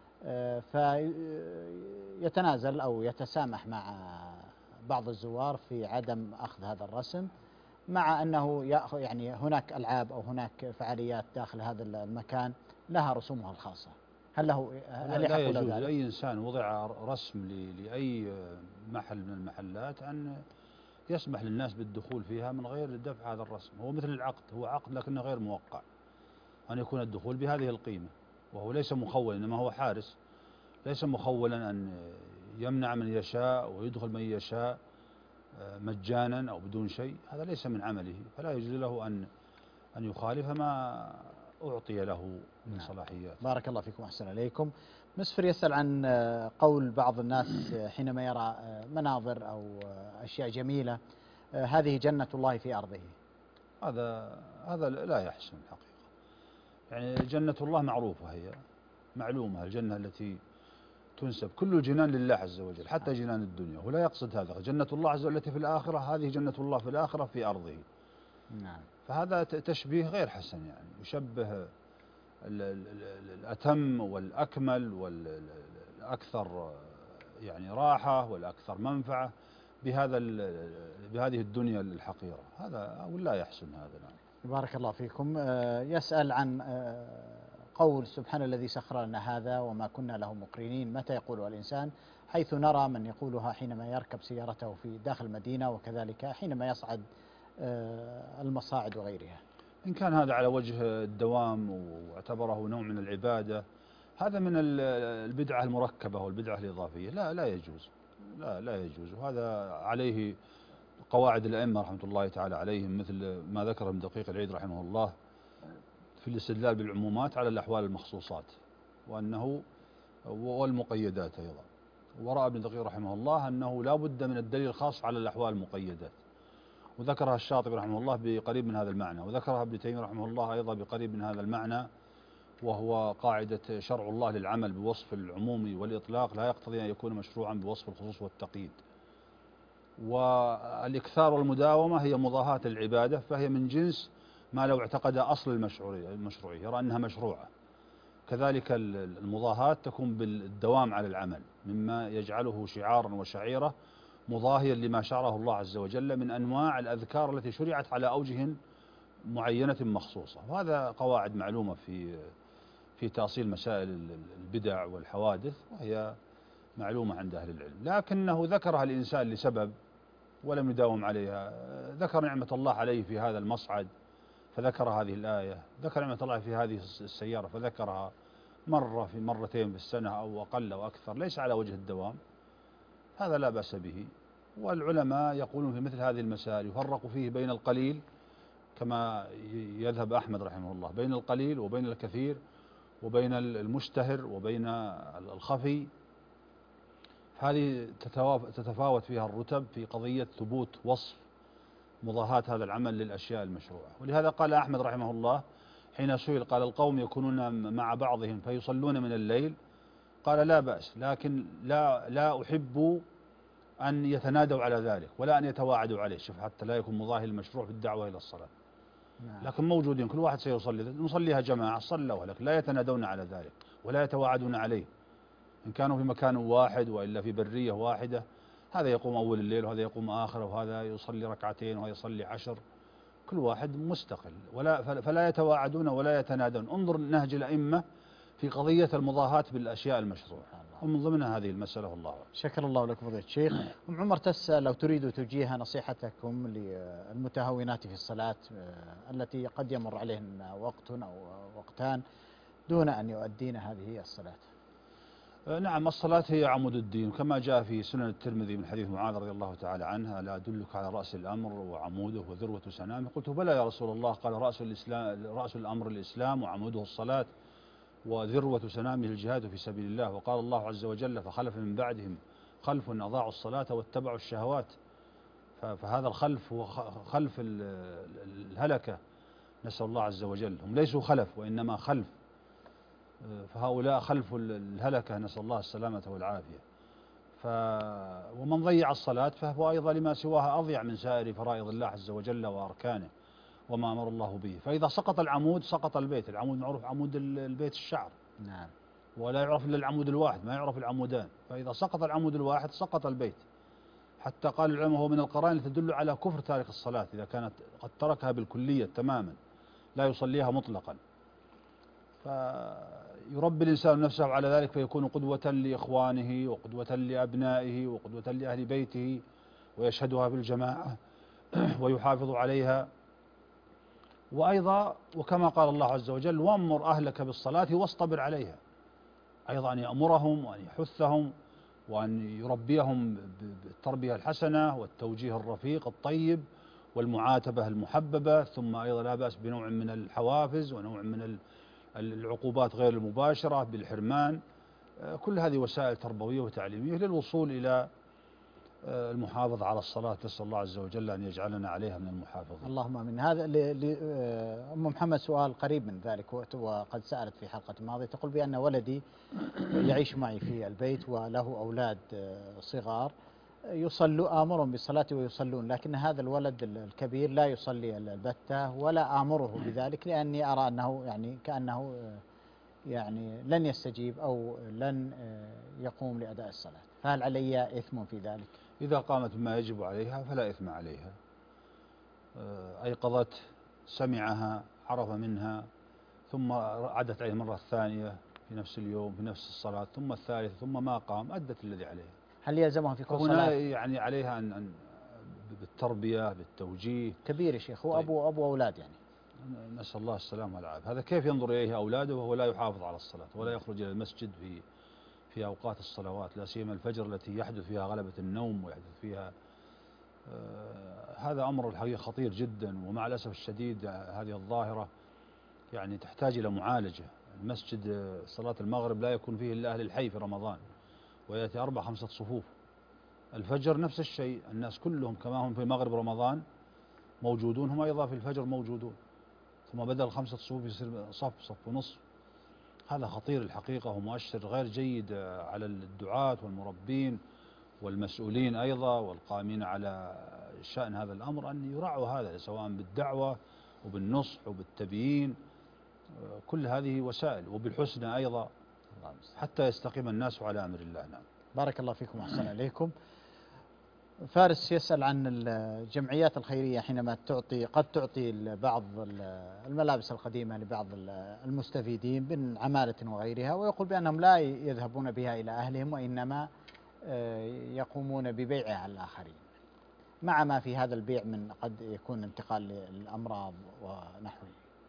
فيتنازل أو يتسامح مع بعض الزوار في عدم أخذ هذا الرسم، مع أنه يعني هناك ألعاب أو هناك فعاليات داخل هذا المكان لها رسومها الخاصة. هل له هل لا يجوز لأي إنسان وضع رسم لأي محل من المحلات أن يسمح للناس بالدخول فيها من غير دفع هذا الرسم. هو مثل العقد، هو عقد لكنه غير موقع، أن يكون الدخول بهذه القيمة، وهو ليس مخول إنما هو حارس، ليس مخولا أن يمنع من يشاء ويدخل من يشاء مجانا أو بدون شيء. هذا ليس من عمله، فلا يجوز له أن أن يخالف ما أعطي له من نعم. صلاحيات. بارك الله فيكم وأحسن إليكم. مسفر يسأل عن قول بعض الناس حينما يرى مناظر أو أشياء جميلة، هذه جنة الله في أرضه. هذا هذا لا يحسن الحقيقة. يعني جنة الله معروفة، هي معلومة، الجنة التي تنسب كل الجنان لله عز وجل حتى جنان الدنيا، ولا يقصد هذا. جنة الله عز وجل التي في الآخرة، هذه جنة الله في الآخرة في أرضه. نعم. فهذا تشبيه غير حسن، يعني يشبه الأتم والأكمل والأكثر يعني راحة والأكثر منفعة بهذا بهذه الدنيا الحقيرة. هذا لا يحسن هذا. نعم. بارك الله فيكم. يسأل عن قول سبحان الذي سخر لنا هذا وما كنا له مقرنين، متى يقولها الإنسان؟ حيث نرى من يقولها حينما يركب سيارته في داخل المدينة، وكذلك حينما يصعد المصاعد وغيرها. إن كان هذا على وجه الدوام واعتبره نوع من العبادة، هذا من البدعة المركبة والبدعة الإضافية، لا لا يجوز، لا لا يجوز. وهذا عليه قواعد الأئمة رحمة الله تعالى عليهم، مثل ما ذكر ابن دقيق العيد رحمه الله في الاستدلال بالعمومات على الأحوال المخصوصات وأنه والمقيدات أيضا. ورأى ابن دقيق رحمه الله أنه لا بد من الدليل الخاص على الأحوال المقيدات، وذكرها الشاطبي رحمه الله بقريب من هذا المعنى، وذكرها ابن تيمية رحمه الله أيضا بقريب من هذا المعنى، وهو قاعدة شرع الله للعمل بوصف العموم والإطلاق لا يقتضي أن يكون مشروعا بوصف الخصوص والتقييد. والإكثار والمداومة هي مضاهاة العبادة، فهي من جنس ما لو اعتقد أصل المشروعية يرى أنها مشروعة. كذلك المضاهاة تكون بالدوام على العمل، مما يجعله شعارا وشعيرة مضاهيا لما شرعه الله عز وجل من أنواع الأذكار التي شرعت على أوجه معينة مخصوصة. وهذا قواعد معلومة في في تأصيل مسائل البدع والحوادث، وهي معلومة عند أهل العلم، لكنه ذكرها الإنسان لسبب ولم يداوم عليها. ذكر نعمة الله عليه في هذا المصعد فذكر هذه الآية، ذكر نعمة الله في هذه السيارة فذكرها مرة في مرتين في السنة أو أقل أو أكثر، ليس على وجه الدوام، هذا لا بأس به. والعلماء يقولون في مثل هذه المسائل يفرق فيه بين القليل كما يذهب أحمد رحمه الله، بين القليل وبين الكثير وبين المشتهر وبين الخفي. هذه تتفاوت فيها الرتب في قضية ثبوت وصف مضاهاة هذا العمل للأشياء المشروعة. ولهذا قال أحمد رحمه الله حين سئل قال القوم يكونون مع بعضهم فيصلون من الليل، قال لا بأس، لكن لا لا أحب أن يتنادوا على ذلك ولا أن يتواعدوا عليه، شوف حتى لا يكون مضاهي المشروع في الدعوة إلى الصلاة. نعم. لكن موجودين كل واحد سيصلي، نصليها جماعة صلوا لك، لا يتنادون على ذلك ولا يتواعدون عليه. إن كانوا في مكان واحد وإلا في برية واحدة، هذا يقوم أول الليل وهذا يقوم آخره وهذا يصلي ركعتين وهذا يصلي عشر، كل واحد مستقل، ولا فلا يتواعدون ولا يتنادون. انظر نهج الأئمة في قضية المضاهاة بالأشياء المشروعة، ومن ضمنها هذه المسألة. والله شكر الله لكم فضيلة الشيخ. أم عمر تسأل لو تريدوا توجيه نصيحتكم للمتهاونات في الصلاة التي قد يمر عليهن وقت أو وقتان دون أن يؤدين هذه الصلاة. نعم، الصلاة هي عمود الدين، كما جاء في سنن الترمذي من حديث معاذ رضي الله تعالى عنها: لا أدلك على رأس الأمر وعموده وذروة سنامه؟ قلت بلى يا رسول الله. قال: رأس الإسلام رأس الأمر الإسلام وعموده الصلاة وذروة سنامه الجهاد في سبيل الله. وقال الله عز وجل: فخلف من بعدهم خلف أضاعوا الصلاة واتبعوا الشهوات. فهذا الخلف هو خلف الهلكة، نسأل الله عز وجل. هم ليسوا خلف وإنما خلف، فهؤلاء خلف الهلكة، نسأل الله السلامة والعافية. ف ومن ضيع الصلاة فهو أيضا لما سواها أضيع من سائر فرائض الله عز وجل وأركانه وما أمر الله به. فإذا سقط العمود سقط البيت. العمود معروف عمود البيت الشعر، نعم، ولا يعرف إلا العمود الواحد، ما يعرف العمودان. فإذا سقط العمود الواحد سقط البيت. حتى قال العلماء هو من القرائن التي تدل على كفر تارك الصلاة إذا كانت قد تركها بالكلية تماما لا يصليها مطلقا. فيربي الإنسان نفسه على ذلك فيكون قدوة لإخوانه وقدوة لأبنائه وقدوة لأهل بيته، ويشهدها بالجماعة ويحافظ عليها. وأيضا وكما قال الله عز وجل: وأمر أهلك بالصلاة واصطبر عليها، أيضا أن يأمرهم وأن يحثهم وأن يربيهم بالتربية الحسنة والتوجيه الرفيق الطيب والمعاتبة المحببة. ثم أيضا لا بأس بنوع من الحوافز ونوع من العقوبات غير المباشرة بالحرمان. كل هذه وسائل تربوية وتعليمية للوصول إلى المحافظة على الصلاة. نسأل الله عز وجل أن يجعلنا عليها من المحافظين. اللهم آمين. هذا أم محمد سؤال قريب من ذلك، وقد سألت في حلقة ماضية تقول بأن ولدي يعيش معي في البيت وله أولاد صغار يصلوا، آمرهم بالصلاة ويصلون، لكن هذا الولد الكبير لا يصلي البتة ولا آمره بذلك، لأني أرى أنه يعني كأنه يعني لن يستجيب أو لن يقوم لأداء الصلاة. فهل علي إثم في ذلك؟ إذا قامت بما يجب عليها فلا إثم عليها. أيقظت، سمعها، عرف منها، ثم عدت عليه المرة الثانية في نفس اليوم في نفس الصلاة، ثم الثالثة، ثم ما قام، أدت الذي عليها. هل يلزمها في كل صلاة؟ صلاة؟ يعني عليها أن, أن بالتربية بالتوجيه. كبير يا شيخ، هو طيب. أبو أبو أولاد يعني. نسأل الله السلامة والعافية. هذا كيف ينظر إليه أولاده وهو لا يحافظ على الصلاة ولا يخرج إلى المسجد في في أوقات الصلوات، لا سيما الفجر التي يحدث فيها غلبة النوم ويحدث فيها آه هذا أمر الحقيقة خطير جدا. ومع الأسف الشديد هذه الظاهرة يعني تحتاج إلى معالجة. المسجد صلاة المغرب لا يكون فيه إلا أهل الحي في رمضان، ويأتي أربع خمسة صفوف. الفجر نفس الشيء، الناس كلهم كما هم في مغرب رمضان موجودون هم أيضا في الفجر موجودون، ثم بدل خمسة صفوف يصير صف صف ونصف. هذا خطير الحقيقة ومؤشر غير جيد على الدعاة والمربين والمسؤولين أيضا والقائمين على شأن هذا الأمر أن يراعوا هذا، سواء بالدعوة وبالنصح وبالتبيين، كل هذه وسائل، وبالحسنى أيضا حتى يستقيم الناس على أمر الله. نعم. بارك الله فيكم وأحسن إليكم. فارس يسأل عن الجمعيات الخيرية حينما تعطي قد تعطي بعض الملابس القديمة لبعض المستفيدين من عمالة وغيرها، ويقول بأنهم لا يذهبون بها إلى أهلهم وإنما يقومون ببيعها على الآخرين، مع ما في هذا البيع من قد يكون انتقال للأمراض ونحوه.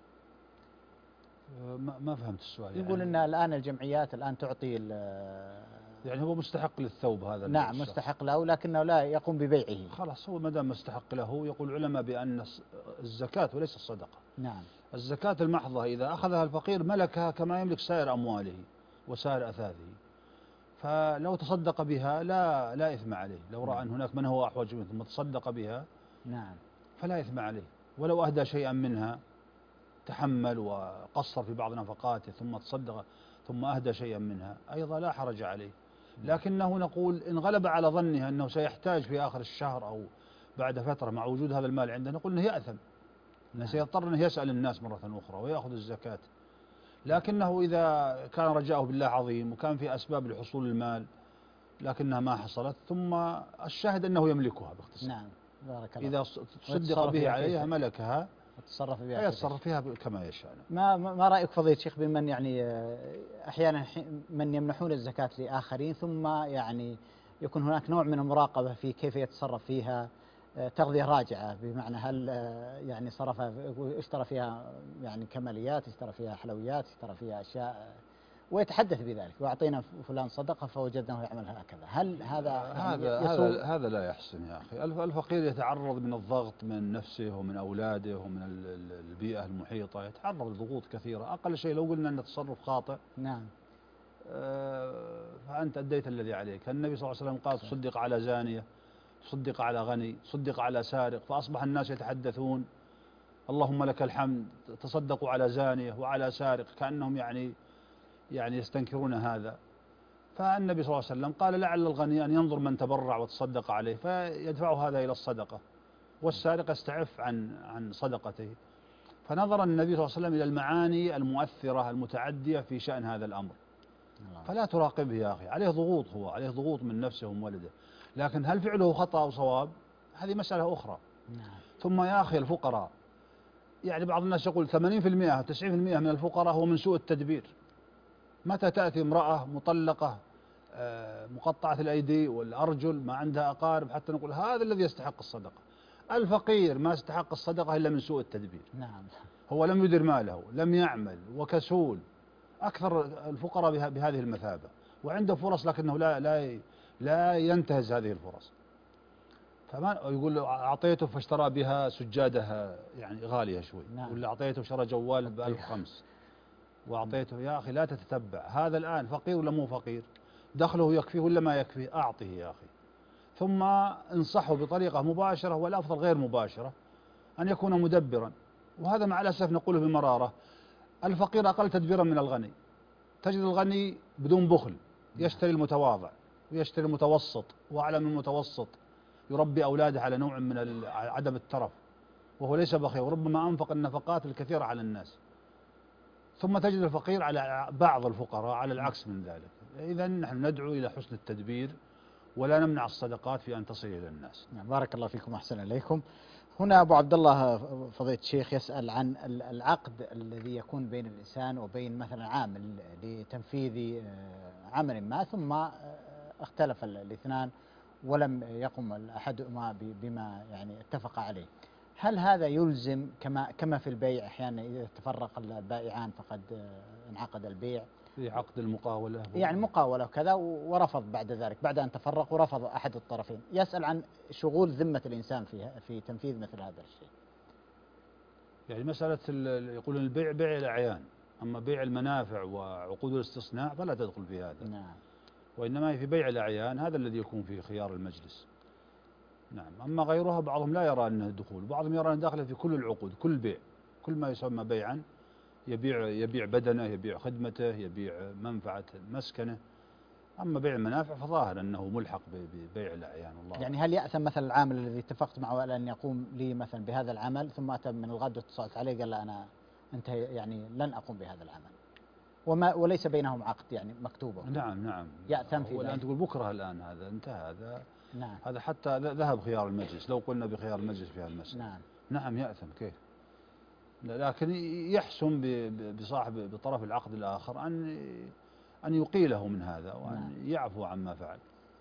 ما ما فهمت السؤال. يقول يعني ان الان الجمعيات الان تعطي يعني هو مستحق للثوب هذا. نعم مستحق له، لكنه لا يقوم ببيعه. خلاص هو ما دام مستحق له، يقول العلماء بأن الزكاة وليس الصدقة. نعم. الزكاة المحضة إذا أخذها الفقير ملكها كما يملك سائر أمواله وسائر أثاثه، فلو تصدق بها لا لا إثم عليه. لو رأى أن هناك من هو أحوج منه ثم تصدق بها نعم فلا إثم عليه. ولو أهدى شيئا منها، تحمل وقصر في بعض نفقاته ثم تصدق ثم أهدى شيئا منها، أيضا لا حرج عليه. لكنه نقول إن غلب على ظنها أنه سيحتاج في آخر الشهر أو بعد فترة مع وجود هذا المال عنده، نقول أنه يأثم، أنه سيضطر أنه يسأل الناس مرة أخرى ويأخذ الزكاة. لكنه إذا كان رجاؤه بالله عظيم وكان في أسباب لحصول المال لكنها ما حصلت، ثم الشاهد أنه يملكها باختصار. نعم بارك الله. إذا صدق به عليها ملكها يتصرف بها يتصرف فيها كما يشاء. ما ما رأيك فضيلة الشيخ بمن يعني أحيانا من يمنحون الزكاة لآخرين ثم يعني يكون هناك نوع من المراقبة في كيف يتصرف فيها، تغذية راجعة، بمعنى هل يعني صرفها اشترى فيها يعني كماليات، اشترى فيها حلويات، اشترى فيها أشياء، ويتحدث بذلك وأعطينا فلان صدقة فوجدناه يعمل هكذا. هل هذا هذا هذا هذا لا يحسن يا أخي. الفقير يتعرض من الضغط من نفسه ومن أولاده ومن البيئة المحيطة، يتعرض لضغوط كثيرة. أقل شيء لو قلنا أن التصرف خاطئ نعم فأنت أديت الذي عليك. النبي صلى الله عليه وسلم قال صدق على زانية، صدق على غني، صدق على سارق، فأصبح الناس يتحدثون اللهم لك الحمد تصدقوا على زانية وعلى سارق، كأنهم يعني يعني يستنكرون هذا. فالنبي صلى الله عليه وسلم قال لعل الغني أن ينظر من تبرع وتصدق عليه فيدفع هذا إلى الصدقة، والسارق يستعف عن عن صدقته. فنظر النبي صلى الله عليه وسلم إلى المعاني المؤثرة المتعدية في شأن هذا الأمر. فلا تراقبه يا أخي، عليه ضغوط، هو عليه ضغوط من نفسه ومن ولده، لكن هل فعله خطأ أو صواب هذه مسألة أخرى. نعم. ثم يا أخي الفقراء، يعني بعض الناس يقول ثمانين بالمئة أو تسعين بالمئة من الفقراء هو من سوء التدبير. متى تأتي امرأة مطلقة مقطعة الأيدي والأرجل ما عندها أقارب حتى نقول هذا الذي يستحق الصدقة. الفقير ما استحق الصدقة إلا من سوء التدبير. نعم. هو لم يدر ماله، لم يعمل، وكسول. أكثر الفقراء بهذه المثابة، وعنده فرص لكنه لا لا لا ينتهز هذه الفرص. فما يقول أعطيته فاشترى بها سجادة يعني غالية شوي، نعم. ولا أعطيته شرى جوال بألف خمس، وأعطيته. يا أخي لا تتتبع هذا الآن فقير ولا مو فقير، دخله يكفيه ولا ما يكفيه، أعطه يا أخي. ثم انصحه بطريقة مباشرة، والأفضل غير مباشرة، أن يكون مدبرا. وهذا مع الأسف نقوله بمرارة، الفقير أقل تدبيرا من الغني. تجد الغني بدون بخل يشتري المتواضع ويشتري المتوسط وأعلى من المتوسط، يربي أولاده على نوع من عدم الترف وهو ليس بخيل، وربما أنفق النفقات الكثيرة على الناس. ثم تجد الفقير على بعض الفقراء على العكس من ذلك. إذا نحن ندعو إلى حسن التدبير ولا نمنع الصدقات في أن تصل إلى الناس. بارك الله فيكم أحسن إليكم. هنا أبو عبد الله فضيلة الشيخ يسأل عن العقد الذي يكون بين الإنسان وبين مثلا عامل لتنفيذ عمل ما، ثم اختلف الاثنان ولم يقم أحدهما بما يعني اتفق عليه. هل هذا يلزم كما كما في البيع أحيانا إذا تفرق البائعان فقد انعقد البيع في عقد المقاولة، يعني مقاولة وكذا، ورفض بعد ذلك بعد أن تفرق ورفض أحد الطرفين، يسأل عن شغول ذمة الإنسان فيها في تنفيذ مثل هذا الشيء. يعني مسألة يقولون البيع بيع الأعيان، أما بيع المنافع وعقود الاستصناع فلا تدخل في هذا. نعم. وإنما في بيع الأعيان هذا الذي يكون فيه خيار المجلس. نعم. أما غيرها بعضهم لا يرى أنه دخول، بعضهم يرى أنه داخل في كل العقود، كل بيع، كل ما يسمى بيعا، يبيع يبيع بدنه، يبيع خدمته، يبيع منفعة مسكنه. أما بيع المنافع فظاهر أنه ملحق ببيع الأعيان. الله يعني هل يأثم مثلا العامل الذي اتفقت معه على أن يقوم لي مثلا بهذا العمل ثم أتى من الغد واتصلت عليه قال لا أنا انتهي يعني لن أقوم بهذا العمل وما وليس بينهم عقد يعني مكتوبة؟ نعم نعم. يأثم في ذلك. تقول بكرة الآن هذا انتهى هذا. نعم. هذا حتى ذهب خيار المجلس، لو قلنا بخيار المجلس في هذا المسألة. نعم. نعم يأثم كيف؟ لكن يحسن بصاحب بطرف العقد الآخر أن أن يقيله من هذا وأن نعم. يعفو عما فعل.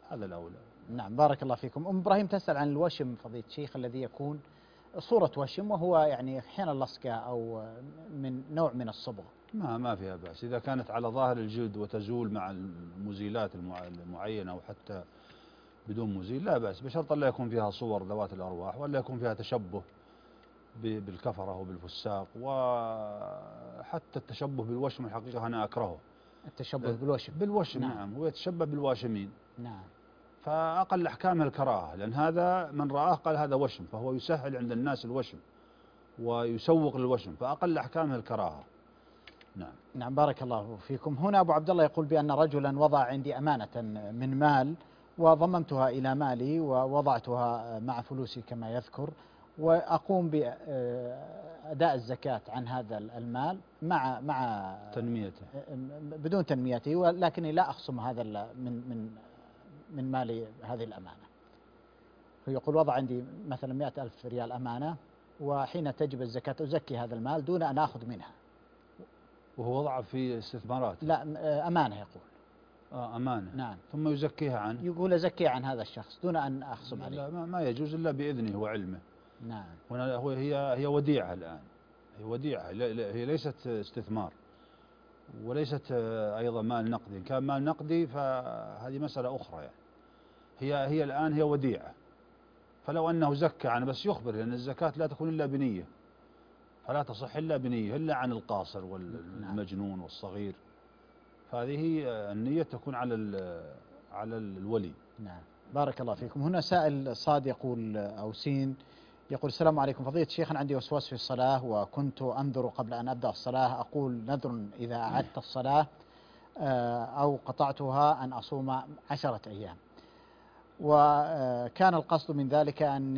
هذا الأولى. نعم بارك الله فيكم. أم إبراهيم تسأل عن الوشم فضيلة الشيخ الذي يكون صورة وشم وهو يعني أحيانا لصقة أو من نوع من الصبغ. ما ما فيها بأس إذا كانت على ظاهر الجلد وتزول مع المزيلات المعينة أو حتى بدون مزيل لا بأس، بشرط لا يكون فيها صور ذوات الأرواح ولا يكون فيها تشبه بالكفرة وبالفساق، وحتى التشبه بالوشم الحقيقة أنا أكرهه. التشبه بالوشم بالوشم نعم. نعم هو يتشبه بالواشمين. نعم. فأقل أحكامه الكراهة، لأن هذا من رآه قال هذا وشم، فهو يسهل عند الناس الوشم ويسوق للوشم، فأقل أحكامه الكراهة. نعم. نعم بارك الله فيكم. هنا أبو عبد الله يقول بأن رجلا وضع عندي أمانة من مال وضممتها إلى مالي ووضعتها مع فلوسي كما يذكر، وأقوم بأداء الزكاة عن هذا المال مع مع تنميته بدون تنميته، ولكني لا أخصم هذا من من من مالي هذه الأمانة. هو يقول وضع عندي مثلا مئة ألف ريال أمانة، وحين تجب الزكاة أزكي هذا المال دون أن أخذ منها. وهو وضع في استثمارات؟ لا أمانة يقول. آه أمانة. نعم. ثم يزكيها عنه؟ يقول أزكي عن هذا الشخص دون أن أخصم عليه. لا ما يجوز إلا بإذنه وعلمه. نعم. هنا هو هي هي وديعة الآن، هي وديعة، هي ليست استثمار وليست أيضا مال نقدي. إن كان مال نقدي فهذه مسألة أخرى يعني. هي هي الآن هي وديعة، فلو أنه زكى عنه بس يخبر، لأن الزكاة لا تكون إلا بنية، فلا تصح إلا بنية، إلا عن القاصر والمجنون والصغير، فهذه النية تكون على على الولي. نعم بارك الله فيكم. هنا سائل صاد يقول أو سين يقول السلام عليكم فضيلة الشيخ، عندي وسواس في الصلاة وكنت أنذر قبل أن أبدأ الصلاة، أقول نذر إذا أعدت الصلاة أو قطعتها أن أصوم عشرة أيام، وكان القصد من ذلك أن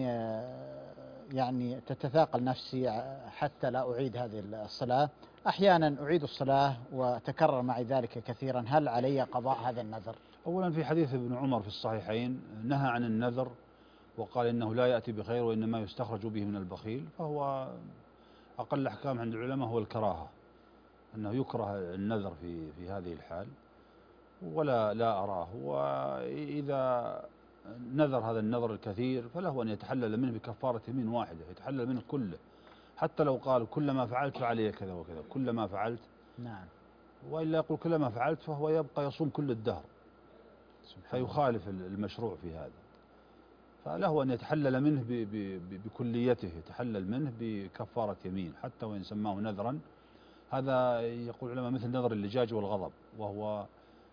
يعني تتثاقل نفسي حتى لا أعيد هذه الصلاة. أحيانا أعيد الصلاة وتكرر معي ذلك كثيرا، هل علي قضاء هذا النذر؟ أولا في حديث ابن عمر في الصحيحين نهى عن النذر وقال إنه لا يأتي بخير وإنما يستخرج به من البخيل، فهو أقل أحكام عند العلماء هو الكراهة، أنه يكره النذر في في هذه الحال، ولا لا أراه. وإذا نذر هذا النذر الكثير فله أن يتحلل منه بكفارة يمين واحدة، يتحلل منه كله، حتى لو قال كلما فعلت فعلي كذا وكذا، كلما فعلت. نعم. وإلا يقول كلما فعلت فهو يبقى يصوم كل الدهر، فيخالف المشروع في هذا. فله أن يتحلل منه بكليته، يتحلل منه بكفارة يمين حتى وإن سماه نذرا. هذا يقول العلماء مثل نذر اللجاج والغضب، وهو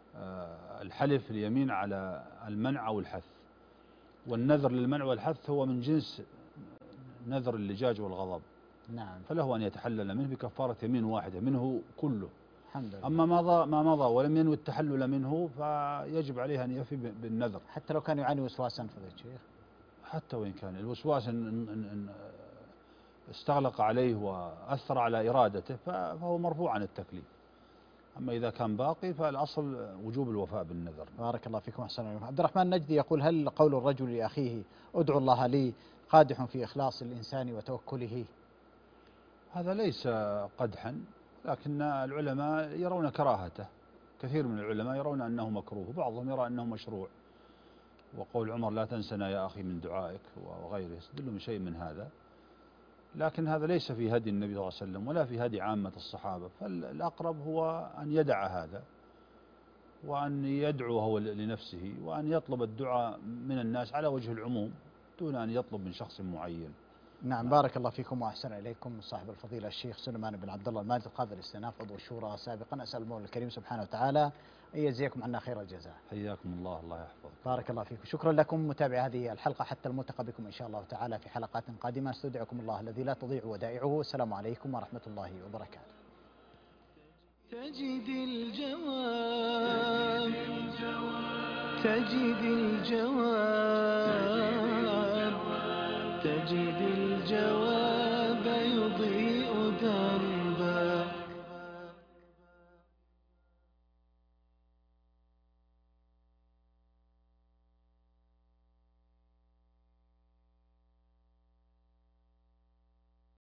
الحلف اليمين على المنع أو الحث، والنذر للمنع والحث هو من جنس نذر اللجاج والغضب. نعم. فله أن يتحلل منه بكفارة يمين واحدة منه كله. الحمد لله. أما مضى ما مضى ولم ينوي التحلل منه فيجب عليه أن يفي بالنذر، حتى لو كان يعاني وسواسا فضيلة الشيخ، حتى وإن كان الوسواس إن إن استغلق عليه وأثر على إرادته فهو مرفوع عن التكليف. أما إذا كان باقي فالأصل وجوب الوفاء بالنذر. بارك الله فيكم أحسن عليكم. عبد الرحمن النجدي يقول هل قول الرجل لأخيه ادعو الله لي قادح في إخلاص الإنسان وتوكله؟ هذا ليس قدحا، لكن العلماء يرون كراهته، كثير من العلماء يرون أنه مكروه، وبعضهم يرى أنه مشروع. وقول عمر لا تنسنا يا أخي من دعائك وغيره يستدل من شيء من هذا، لكن هذا ليس في هدي النبي صلى الله عليه وسلم ولا في هدي عامة الصحابة. فالأقرب هو أن يدع هذا وأن يدعو هو لنفسه وأن يطلب الدعاء من الناس على وجه العموم دون أن يطلب من شخص معين. نعم بارك الله فيكم وأحسن إليكم. صاحب الفضيلة الشيخ سليمان بن عبد الله الماجد قاضي الاستئناف عضو الشورى سابقا، أسأل المولى الكريم سبحانه وتعالى أن يجزيكم عنا خير الجزاء. حياكم الله، الله يحفظك. بارك الله فيكم. شكرا لكم متابعي هذه الحلقة، حتى الملتقى بكم إن شاء الله تعالى في حلقات قادمة. استودعكم الله الذي لا تضيع ودائعه. السلام عليكم ورحمة الله وبركاته. تجد الجواب تجد الجواب تجد الجواب